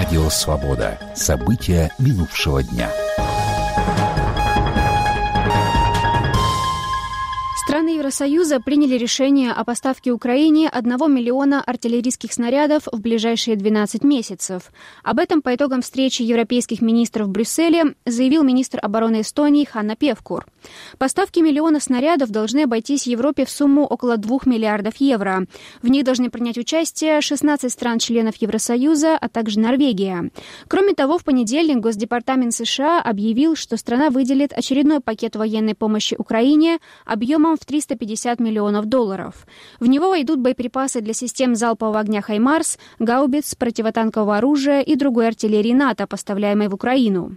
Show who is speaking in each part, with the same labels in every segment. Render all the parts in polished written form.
Speaker 1: Радио «Свобода». События минувшего дня.
Speaker 2: Страны Евросоюза приняли решение о поставке Украине 1 миллиона артиллерийских снарядов в ближайшие 12 месяцев. Об этом по итогам встречи европейских министров в Брюсселе заявил министр обороны Эстонии Ханна Певкур. Поставки миллиона снарядов должны обойтись Европе в сумму около 2 миллиардов евро. В них должны принять участие 16 стран-членов Евросоюза, а также Норвегия. Кроме того, в понедельник Госдепартамент США объявил, что страна выделит очередной пакет военной помощи Украине объемом в $350 миллионов. В него войдут боеприпасы для систем залпового огня «Хаймарс», гаубиц, противотанкового оружия и другой артиллерии НАТО, поставляемой в Украину.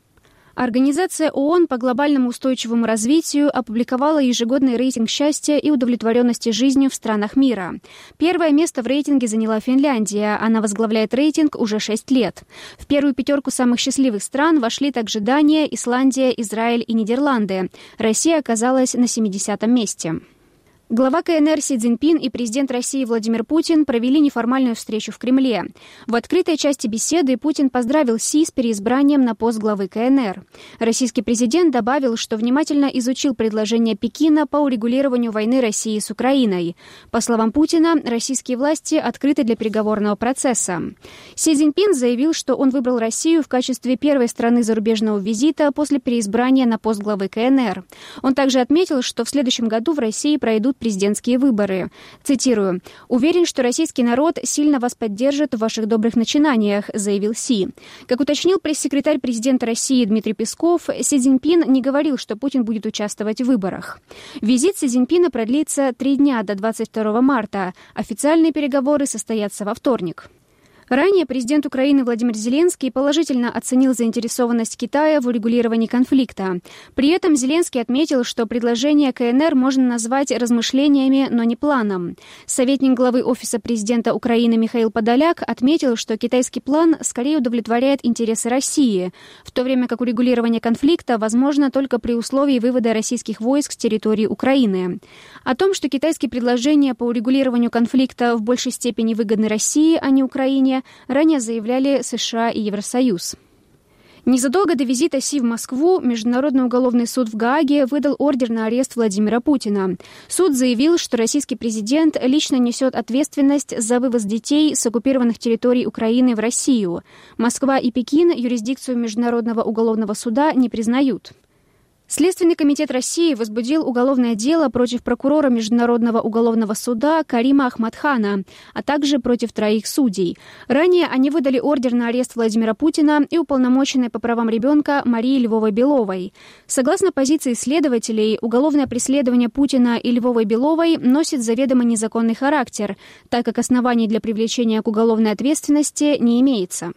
Speaker 2: Организация ООН по глобальному устойчивому развитию опубликовала ежегодный рейтинг счастья и удовлетворенности жизнью в странах мира. Первое место в рейтинге заняла Финляндия. Она возглавляет рейтинг уже 6 лет. В первую пятерку самых счастливых стран вошли также Дания, Исландия, Израиль и Нидерланды. Россия оказалась на 70-м месте. Глава КНР Си Цзиньпин и президент России Владимир Путин провели неформальную встречу в Кремле. В открытой части беседы Путин поздравил Си с переизбранием на пост главы КНР. Российский президент добавил, что внимательно изучил предложение Пекина по урегулированию войны России с Украиной. По словам Путина, российские власти открыты для переговорного процесса. Си Цзиньпин заявил, что он выбрал Россию в качестве первой страны зарубежного визита после переизбрания на пост главы КНР. Он также отметил, что в следующем году в России пройдут президентские выборы. Цитирую: «Уверен, что российский народ сильно вас поддержит в ваших добрых начинаниях», заявил Си. Как уточнил пресс-секретарь президента России Дмитрий Песков, Си Цзиньпин не говорил, что Путин будет участвовать в выборах. Визит Си Цзиньпина продлится 3 дня до 22 марта. Официальные переговоры состоятся во вторник. Ранее президент Украины Владимир Зеленский положительно оценил заинтересованность Китая в урегулировании конфликта. При этом Зеленский отметил, что предложение КНР можно назвать размышлениями, но не планом. Советник главы Офиса президента Украины Михаил Подоляк отметил, что китайский план скорее удовлетворяет интересы России, в то время как урегулирование конфликта возможно только при условии вывода российских войск с территории Украины. О том, что китайские предложения по урегулированию конфликта в большей степени выгодны России, а не Украине, ранее заявляли США и Евросоюз. Незадолго до визита Си в Москву Международный уголовный суд в Гааге выдал ордер на арест Владимира Путина. Суд заявил, что российский президент лично несет ответственность за вывоз детей с оккупированных территорий Украины в Россию. Москва и Пекин юрисдикцию Международного уголовного суда не признают. Следственный комитет России возбудил уголовное дело против прокурора Международного уголовного суда Карима Ахмадхана, а также против 3 судей. Ранее они выдали ордер на арест Владимира Путина и уполномоченной по правам ребенка Марии Львовой-Беловой. Согласно позиции следователей, уголовное преследование Путина и Львовой-Беловой носит заведомо незаконный характер, так как оснований для привлечения к уголовной ответственности не имеется.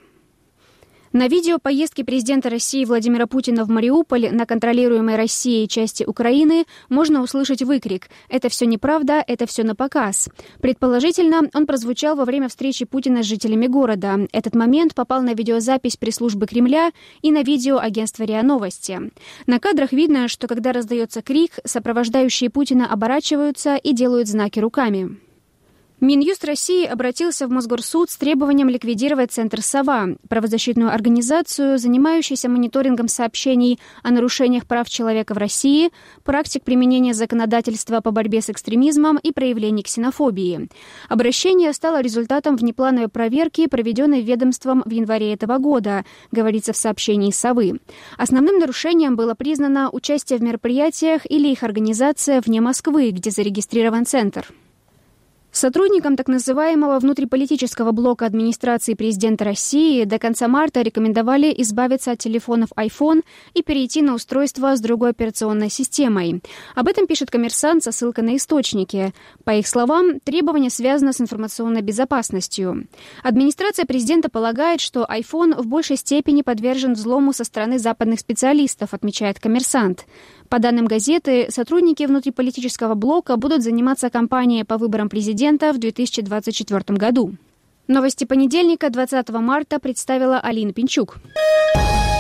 Speaker 2: На видео поездки президента России Владимира Путина в Мариуполь на контролируемой Россией части Украины можно услышать выкрик «Это все неправда, это все напоказ». Предположительно, он прозвучал во время встречи Путина с жителями города. Этот момент попал на видеозапись пресс-службы Кремля и на видео агентства РИА Новости. На кадрах видно, что когда раздается крик, сопровождающие Путина оборачиваются и делают знаки руками. Минюст России обратился в Мосгорсуд с требованием ликвидировать Центр «Сова», правозащитную организацию, занимающуюся мониторингом сообщений о нарушениях прав человека в России, практик применения законодательства по борьбе с экстремизмом и проявлений ксенофобии. Обращение стало результатом внеплановой проверки, проведенной ведомством в январе этого года, говорится в сообщении «Совы». Основным нарушением было признано участие в мероприятиях или их организация вне Москвы, где зарегистрирован Центр. Сотрудникам так называемого внутриполитического блока администрации президента России до конца марта рекомендовали избавиться от телефонов iPhone и перейти на устройство с другой операционной системой. Об этом пишет «Коммерсант» со ссылкой на источники. По их словам, требование связано с информационной безопасностью. Администрация президента полагает, что iPhone в большей степени подвержен взлому со стороны западных специалистов, отмечает «Коммерсант». По данным газеты, сотрудники внутриполитического блока будут заниматься кампанией по выборам президента в 2024 году. Новости понедельника, 20 марта, представила Алина Пинчук.